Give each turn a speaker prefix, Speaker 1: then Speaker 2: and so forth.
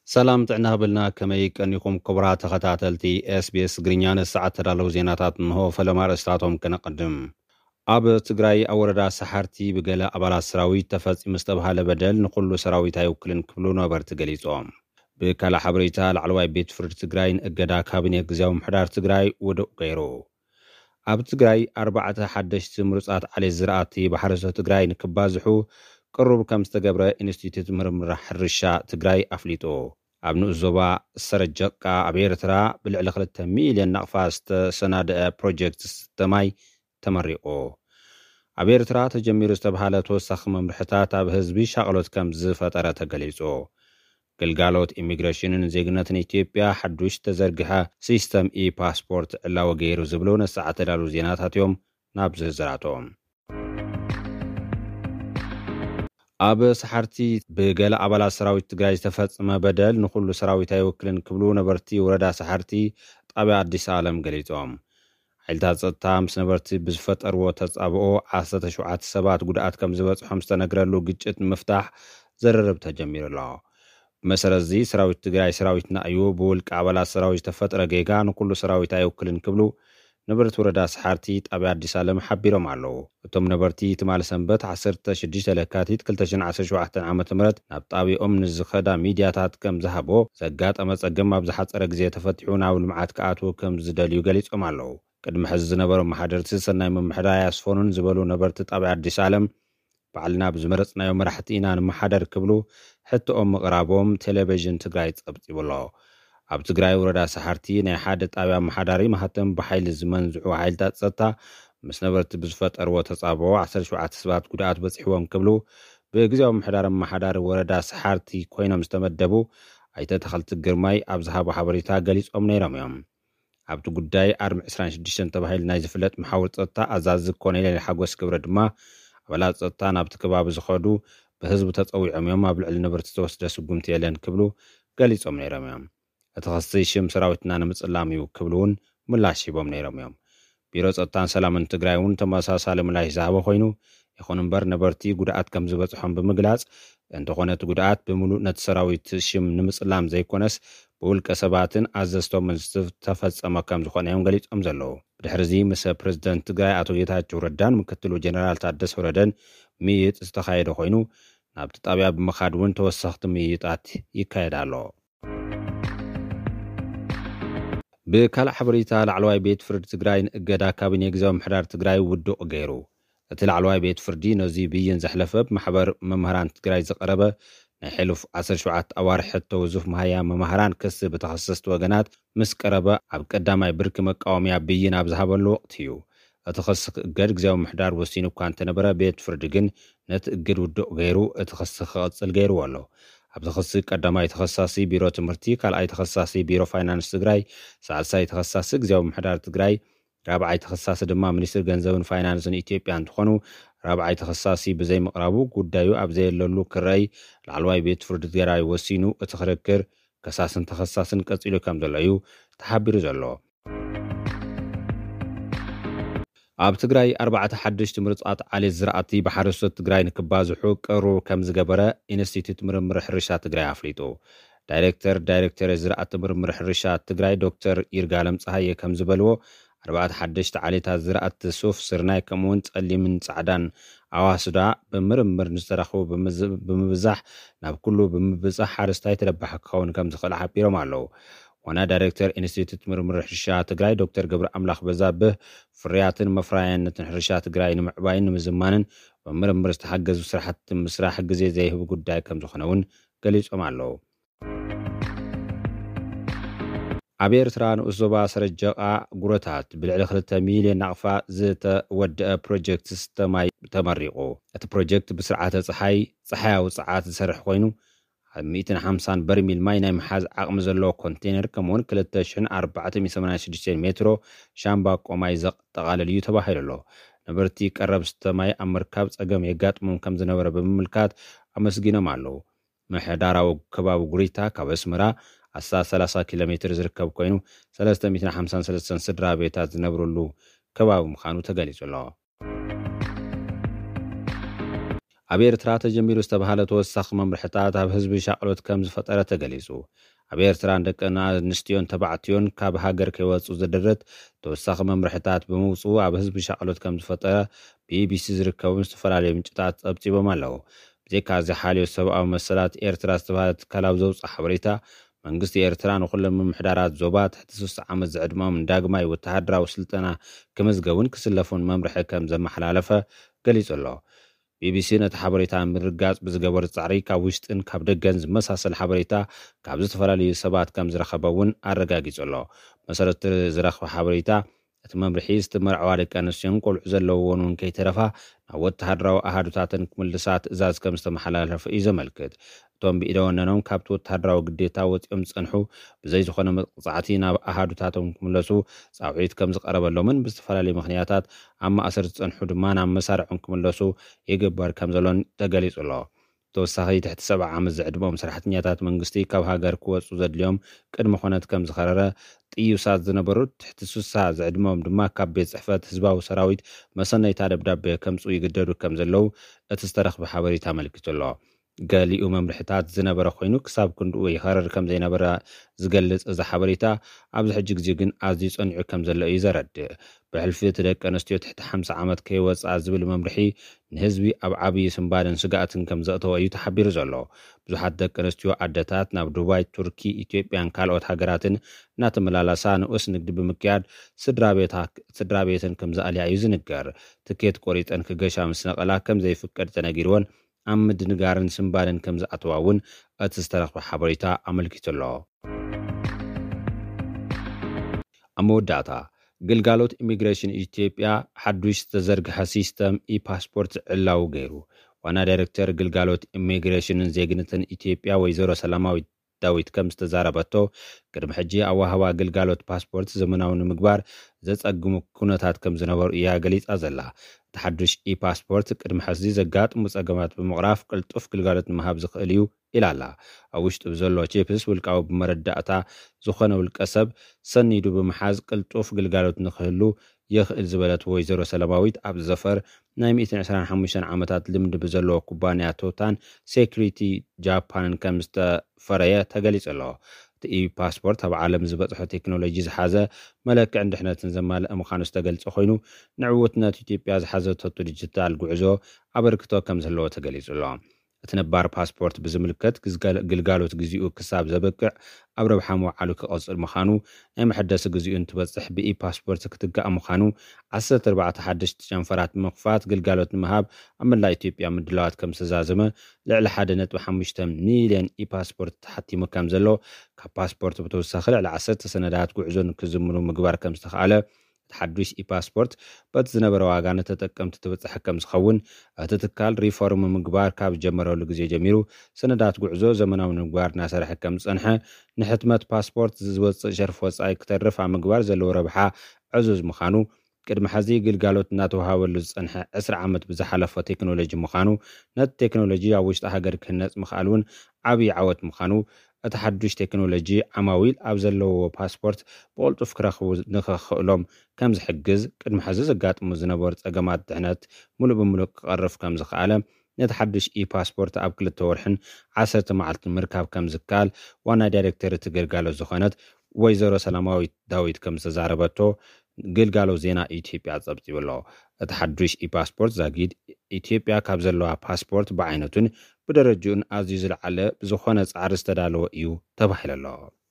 Speaker 1: سلام تعنا بلنا كما يكون كبرى تخاتلتي SBS غرينيان الساعة تدالو زيناتات نهو فلما رستاتهم كنقدم أب تقراي أوردا سحرتي بقلا أبالا سراوي تفاز مستبها لبدل نقول سراوي تايوكلن كبلونا برتقليتهم بكالا حبريتا العلواي بيت فرد تقراين اقدا كابيني قزاو محدار تقراي ودو غيرو أب تقراي 4 حدش مرصات على الزراعتي بحرسة تقراي نكبازحو قرب كم استقبر انستيتوت مرمر حرشا تقراي أفليتو ኣብ ንዞባ ሰረጀቃ ኣብ ኤርትራ ብልዕሊ 2 ሚልዮን ናቕፋ ዝተሰናድአ ፕሮጀክት ስተማይ ተመሪቑ ኣብ ኤርትራ ተጀሚሩ ዝተባሃለ ተወሳኺ መምርሕታት ኣብ ህዝቢ ሻቕሎት ከም ዝፈጠረ ተገሊጹ ግልጋሎት ኢሚግሬሽንን ዜግነትን ኢትዮጵያ ሓዱሽ ተዘርግሐ ሲስተም ፓስፖርት ዕላወ ገይሩ ዝብሉ ነሰዓተ ዳሉ ዜናታት እዮም ናብ ዝርዝራቶም ኣብ ሰሓርቲ ብገለ ኣባላት ሰራዊት ትግራይ ዝተፈጸመ በደል ንኹሉ ሰራዊት ኣይወክልን ክብሉ ነበርቲ ወረዳ ሰሓርቲ ጣብያ ኣዲስ ዓለም ገሊጾም ሓይልታት ጸጥታ ምስ ነበርቲ ብዝፈጠርዎ ተጻብኦ 17 ሰባት ጉድኣት ከም ዝበጽሖም ዝተነግረሉ ግጭት ምፍታሕ ዘረርብ ተጀሚሩ ኣሎ ብመሰረት እዚ ሰራዊት ትግራይ ሰራዊትና እዩ ብውልቂ ኣባላት ሰራዊት ዝተፈጠረ ጌጋ ንኹሉ ሰራዊት ኣይወክልን ክብሉ ነበርቲ ወረዳ ሰሓርቲ ጣብያ ኣዲስ ዓለም ሓቢሮም ኣለዉ እቶም ነበርቲ ትማል ሰንበት 16 ለካቲት 2017 ዓመተ ምህረት ናብ ጣብያኦም ንዝኸዳ ሚድያታት ከም ዝሃቦ ዘጋጠመ ጸገም ኣብ ዝሓፀረ ግዜ ተፈቲሑ ናብ ልምዓት ከኣትዉ ከም ዝደልዩ ገሊጾም ኣለዉ ቅድሚ ሕዚ ዝነበሩ መሓደርቲ ሰናይ ምምሕዳር ያስፎኑን ዝበሉ ነበርቲ ጣብያ ኣዲስ ዓለም ባዕልና ብዝመረፅናዮ መራሕቲ ኢና ንመሓደር ክብሉ ሕቶኦም ምቕራቦም ቴሌቪዥን ትግራይ ጸብፂቡሎ ኣብ ትግራይ ወረዳ ሰሓርቲ ናይ ሓደ ጣብያ መሓዳሪ ማህተም ብሓይሊ ዝመንዝዑ ሓይልታት ጸጥታ ምስ ነበርቲ ብዝፈጠርዎ ተጻብኦ 17 ሰባት ጉድኣት በፂሕዎም ክብሉ ብግዜያዊ ምምሕዳር መሓዳሪ ወረዳ ሰሓርቲ ኮይኖም ዝተመደቡ ኣይተ ተኸልቲ ግርማይ ኣብ ዝሃቦ ሓበሬታ ገሊጾም ነይሮም እዮም ኣብቲ ጉዳይ ኣርሚ 26 ተባሂሉ ናይ ዝፍለጥ መሓውር ጸጥታ ኣዛዚ ኮነይል ሓጎስ ክብረ ድማ ኣባላት ጸጥታ ናብቲ ከባቢ ዝኸዱ ብህዝቢ ተጸዊዖም እዮም ኣብ ልዕሊ ነበርቲ ዝተወስደ ስጉምቲ የለን ክብሉ ገሊጾም ነይሮም እዮም እቲ ኸስቲ ሽም ሰራዊትና ንምጽላም እዩ ክብሉውን ምላሽ ሂቦም ነይሮም እዮም ቢሮ ጸጥታን ሰላምን ትግራይ እውን ተመሳሳሊ ምላሽ ዝሃበ ኮይኑ ይኹን እምበር ነበርቲ ጉድኣት ከም ዝበጽሖም ብምግላጽ እንተኾነ እቲ ጉድኣት ብምሉእ ነቲ ሰራዊት ሽም ንምጽላም ዘይኮነስ ብውልቀ ሰባትን ኣዘዝቶምን ዝተፈጸመ ከም ዝኾነ እዮም ገሊጾም ዘለዉ ብድሕሪ እዚ ምስ ፕረዚደንት ትግራይ ኣቶ ጌታቸው ረዳን ምክትሉ ጀነራል ታደሰ ወረደን ምይይጥ ዝተኻየደ ኮይኑ ናብቲ ጣብያ ብምኻድ እውን ተወሳኽቲ ምይይጣት ይካየድ ኣሎ ብካልእ ሓበሬታ ላዕለዋይ ቤት ፍርዲ ትግራይ ንእገዳ ካቢኔ ግዜያዊ ምምሕዳር ትግራይ ውድቕ ገይሩ እቲ ላዕለዋይ ቤት ፍርዲ ነዚ ብይን ዘሕለፈ ብማሕበር መምህራን ትግራይ ዝቐረበ ናይ ሕሉፍ 17 ኣዋርሒ ሕቶ ውዙፍ መሃያ መምህራን ክሲ ብተኸሰስቲ ወገናት ምስ ቀረበ ኣብ ቀዳማይ ብርኪ መቃወምያ ብይን ኣብ ዝሃበሉ ወቕቲ እዩ እቲ ክሲ ክእገድ ግዜያዊ ምምሕዳር ወሲኑ እኳ እንተነበረ ቤት ፍርዲ ግን ነቲ እግድ ውድቕ ገይሩ እቲ ክሲ ክቕፅል ገይሩዎ ኣሎ ኣብቲ ክሲ ቀዳማይ ተኸሳሲ ቢሮ ትምህርቲ ካልኣይ ተኸሳሲ ቢሮ ፋይናንስ ትግራይ ሳልሳይ ተኸሳሲ ግዜያዊ ምምሕዳር ትግራይ ራብዓይ ተኸሳሲ ድማ ሚኒስትሪ ገንዘብን ፋይናንስን ኢትዮጵያ እንትኾኑ ራብዓይ ተኸሳሲ ብዘይ ምቕራቡ ጉዳዩ ኣብ ዘየለሉ ክረይ ላዕለዋይ ቤት ፍርዲ ትግራይ ወሲኑ እቲ ክርክር ከሳስን ተኸሳስን ቀፂሉ ከም ዘሎ እዩ ተሓቢሩ ዘሎ ኣብ ትግራይ 4 ሓድሽቲ ምርጻት ዓሌት ዝራእቲ ብሓረስቶት ትግራይ ንክባዝሑ ቅሩብ ከም ዝገበረ ኢንስቲትዩት ምርምር ሕርሻ ትግራይ ኣፍሊጡ ዳይሬክተር ዝራእቲ ምርምር ሕርሻ ትግራይ ዶክተር ይርጋለም ፀሃየ ከም ዝበልዎ 4 ሓድሽቲ ዓሌታት ዝራእቲ ሱፍ ስርናይ ከምኡውን ጸሊምን ጻዕዳን ኣዋስዳ ብምርምር ንዝተረኸቡ ብምብዛሕ ናብ ኩሉ ብምብዛሕ ሓረስታይ ተደባሕ ክኸውን ከም ዝኽእል ሓቢሮም ኣለዉ ዋና ዳይሬክተር ኢንስቲትዩት ምርምር ሕርሻ ትግራይ ዶክተር ገብረ ኣምላኽ በዛብህ ፍርያትን መፍራያነትን ሕርሻ ትግራይ ንምዕባይን ንምዝማንን ብምርምር ዝተሓገዙ ስራሕቲ ምስራሕ ግዜ ዘይህብ ጉዳይ ከም ዝኾነ እውን ገሊጾም ኣለዉ ኣብ ኤርትራ ንኡስ ዞባ ሰረጀቃ ጉረታት ብልዕሊ 2 ሚልዮን ናቕፋ ዝተወድአ ፕሮጀክት ስተማይ ተመሪቑ እቲ ፕሮጀክት ብስርዓተ ፀሓያዊ ፀዓት ዝሰርሕ ኮይኑ 150 በርሚል ማይ ናይ ምሓዝ ዓቕሚ ዘለዎ ኮንቴነር ከምኡውን 2486 ሜትሮ ሻምባቆ ማይ ዘጠቓልል እዩ ተባሂሉ ኣሎ ነበርቲ ቀረብ ስተማይ ኣብ ምርካብ ፀገም የጋጥሞም ከም ዝነበረ ብምምልካት ኣመስጊኖም ኣለዉ ምሕዳራዊ ከባቢ ጉሪታ ካብ ኣስመራ 30 ኪሎ ሜትር ዝርከብ ኮይኑ 353 ስድራ ቤታት ዝነብሩሉ ከባቢ ምዃኑ ተገሊጹ ኣሎ ኣብ ኤርትራ ተጀሚሩ ዝተባሃለ ተወሳኺ መምርሕታት ኣብ ህዝቢ ሻቅሎት ከም ዝፈጠረ ተገሊጹ። ኣብ ኤርትራ ደቂ ኣንስትዮን ተባዕትዮን ካብ ሃገር ከይወፁ ዝድርት ተወሳኺ መምርሕታት ብምውፅኡ ኣብ ህዝቢ ሻቅሎት ከም ዝፈጠረ ቢቢሲ ዝርከቡ ዝተፈላለዩ ምንጭታት ጸብጺቦም ኣለዉ። ብዘይካ ዝሓልዮ ሰብኣዊ መሰላት ኤርትራ ዝተባሃለ ትካል ኣብ ዘውፅእ ሓበሬታ መንግስቲ ኤርትራ ንኹሎም ምምሕዳራት ዞባ ትሕቲ 3 ዓመት ዝዕድሞም ዳግማይ ወተሃደራዊ ስልጠና ክምዝገቡን ክስለፉን መምርሒ ከም ዘመሓላለፈ ገሊጹ ኣሎ። ቢቢሲ ነቲ ሓበሬታ ምርጋጽ ብዝገበሩ ጻዕሪ ካብ ውሽጥን ካብ ደገን ዝመሳሰል ሓበሬታ ካብ ዝተፈላለዩ ሰባት ከም ዝረኸበ እውን ኣረጋጊጹ ኣሎ። መሰረት ዝረኽበ ሓበሬታ እቲ መምርሒ ዝተመርዐዋ ደቂ ኣንስትዮን ቆልዑ ዘለውዎን እውን ከይተረፋ ናብ ወተሃደራዊ ኣሃዱታትን ክምልሳ ትእዛዝ ከም ዝተመሓላለፈ እዩ ዘመልክት። እቶም ብኢደ ወነኖም ካብቲ ወተሃደራዊ ግዴታ ወፂኦም ዝጸንሑ ብዘይ ዝኾነ መቕጻዕቲ ናብ ኣሃዱታቶም ክምለሱ ጻውዒት ከም ዝቐረበሎምን ብዝተፈላለዩ ምኽንያታት ኣብ ማእሰር ዝጸንሑ ድማ ናብ መሳርዖም ክምለሱ ይግበር ከም ዘሎን ተገሊጹ ኣሎ። ተወሳኺ ትሕቲ 70 ዓመት ዝዕድሞም ሰራሕተኛታት መንግስቲ ካብ ሃገር ክወፁ ዘድልዮም ቅድሚ ኩነት ከም ዝኸረረ ጥዩሳት ዝነበሩ ትሕቲ 60 ዝዕድሞም ድማ ካብ ቤት ጽሕፈት ህዝባዊ ሰራዊት መሰነይታ ደብዳቤ ከምፁ ይግደዱ ከም ዘለው እቲ ዝተረኽበ ሓበሬታ ኣመልኪቱ ኣሎ። ገሊኡ መምርሕታት ዝነበረ ኮይኑ ክሳብ ክንድኡ ይኸረር ከም ዘይነበረ ዝገልጽ እዚ ሓበሬታ ኣብዚ ሕጂ ግዜ ግን ኣዝዩ ጸኒዑ ከም ዘሎ እዩ ዘረድእ። ብሕልፊ እቲ ደቂ ኣንስትዮ ትሕቲ 50 ዓመት ከይወፅኣ ዝብል መምርሒ ንህዝቢ ኣብ ዓብዪ ስምባድን ስጋኣትን ከም ዘእተወ እዩ ተሓቢሩ ዘሎ። ብዙሓት ደቂ ኣንስትዮ ኣደታት ናብ ዱባይ፣ ቱርኪ፣ ኢትዮጵያን ካልኦት ሃገራትን እናተመላላሳ ንኡስ ንግዲ ብምክያድ ስድራ ቤትን ከም ዝኣልያ እዩ ዝንገር። ትኬት ቆሪፀን ክገሻ ምስ ነቐላ ከም ዘይፍቀድ ተነጊርዎን ኣብ ምድንጋርን ስምባድን ከም ዝኣተዋ እውን እቲ ዝተረኽበ ሓበሬታ ኣመልኪቱ ኣሎ። ኣብ መወዳእታ ግልጋሎት ኢሚግሬሽን ኢትዮጵያ ሓዱሽ ዝተዘርግሐ ሲስተም ኢፓስፖርት ዕላው ገይሩ። ዋና ዳይሬክተር ግልጋሎት ኢሚግሬሽንን ዜግነትን ኢትዮጵያ ወይዘሮ ሰላማዊት ዳዊት ከም ዝተዛረበቶ ቅድሚ ሕጂ ኣዋህባ ግልጋሎት ፓስፖርት ዘመናዊ ንምግባር ዘጸግሙ ኩነታት ከም ዝነበሩ እያ ገሊጻ ዘላ። እቲ ሓዱሽ ኢፓስፖርት ቅድሚ ሕዚ ዘጋጥሙ ጸገማት ብምቕራፍ ቅልጡፍ ግልጋሎት ንምሃብ ዝኽእል እዩ ኢላ ኣላ። ኣብ ውሽጡ ዘሎ ቺፕስ ውልቃዊ ብመረዳእታ ዝኾነ ውልቀ ሰብ ሰኒዱ ብምሓዝ ቅልጡፍ ግልጋሎት ንክህሉ ይኽእል ዝበለት ወይዘሮ ሰላማዊት ኣብ ዘፈር ናይ 125 ዓመታት ልምዲ ብዘለዎ ኩባንያ ቶታን ሴኩሪቲ ጃፓንን ከም ዝተፈረየ ተገሊጹ ኣሎ። እቲ ኢፓስፖርት ኣብ ዓለም ዝበፅሖ ቴክኖሎጂ ዝሓዘ መለክዕን ድሕነትን ዘማልአ ምዃኑ ዝተገልጸ ኮይኑ ንዕውትነት ኢትዮጵያ ዝሓዘቶ ዲጂታል ጉዕዞ ኣበርክቶ ከም ዘለዎ ተገሊጹ ኣሎ። እቲ ነባር ፓስፖርት ብዝምልከት ግልጋሎት ግዚኡ ክሳብ ዘበቅዕ ኣብ ረብሓ መዋዕሉ ክቐጽል ምዃኑ ናይ መሐደሲ ግዚኡ እንትበጽሕ ብኢፓስፖርት ክትጋእ ምዃኑ 14 ሓደሽቲ ጨንፈራት ምኽፋት ግልጋሎት ንምሃብ ኣብ መላእ ኢትዮጵያ ምድላዋት ከም ዝተዛዘመ ልዕሊ 1.5 ሚልዮን ኢፓስፖርት ተሓቲሙ ከም ዘሎ ካብ ፓስፖርት ብተወሳኺ ልዕሊ 10 ሰነዳት ጉዕዞ ክዝምኑ ምግባር ከም ዝተኻኣለ ሓዱሽ ኢፓስፖርት በቲ ዝነበረ ዋጋ ነተጠቀምቲ ትበጽሕ ከም ዝኸውን እቲ ትካል ሪፎርም ምግባር ካብ ጀመረሉ ግዜ ጀሚሩ ሰነዳት ጉዕዞ ዘመናዊ ምግባር እናሰርሐ ከም ዝጸንሐ ንሕትመት ፓስፖርት ዝወፅእ ሸርፊ ወጻኢ ክተርፍ ኣብ ምግባር ዘለዎ ረብሓ ዕዙዝ ምዃኑ ቅድሚ ሕዚ ግልጋሎት እናተዋሃበሉ ዝጸንሐ 20 ዓመት ብዝሓለፈ ቴክኖሎጂ ምዃኑ ነቲ ቴክኖሎጂ ኣብ ውሽጢ ሃገር ክህነፅ ምኽኣል እውን ዓብዪ ዓወት ምዃኑ እቲ ሓዱሽ ቴክኖሎጂ ዓማዊል ኣብ ዘለዎ ፓስፖርት ብቕልጡፍ ክረኽቡ ንኽኽእሎም ከም ዝሕግዝ ቅድሚ ሕዚ ዘጋጥሙ ዝነበሩ ጸገማት ድሕነት ሙሉእ ብምሉእ ክቐርፍ ከም ዝኽኣለ ነቲ ሓዱሽ ኢፓስፖርት ኣብ 2 ወርሕን 10 መዓልትን ምርካብ ከም ዝከኣል ዋና ዳይሬክተር እቲ ግልጋሎት ዝኾነት ወይዘሮ ሰላማዊት ዳዊት ከም ዝተዛረበቶ ግልጋሎት ዜና ኢትዮጵያ ጸብጺቡ ኣሎ። እቲ ሓዱሽ ኢፓስፖርት ዛጊድ ኢትዮጵያ ካብ ዘለዋ ፓስፖርት ብዓይነቱን ብደረጃኡን ኣዝዩ ዝለዓለ ብዝኾነ ጻዕሪ ዝተዳለወ እዩ ተባሂሉ ኣሎ።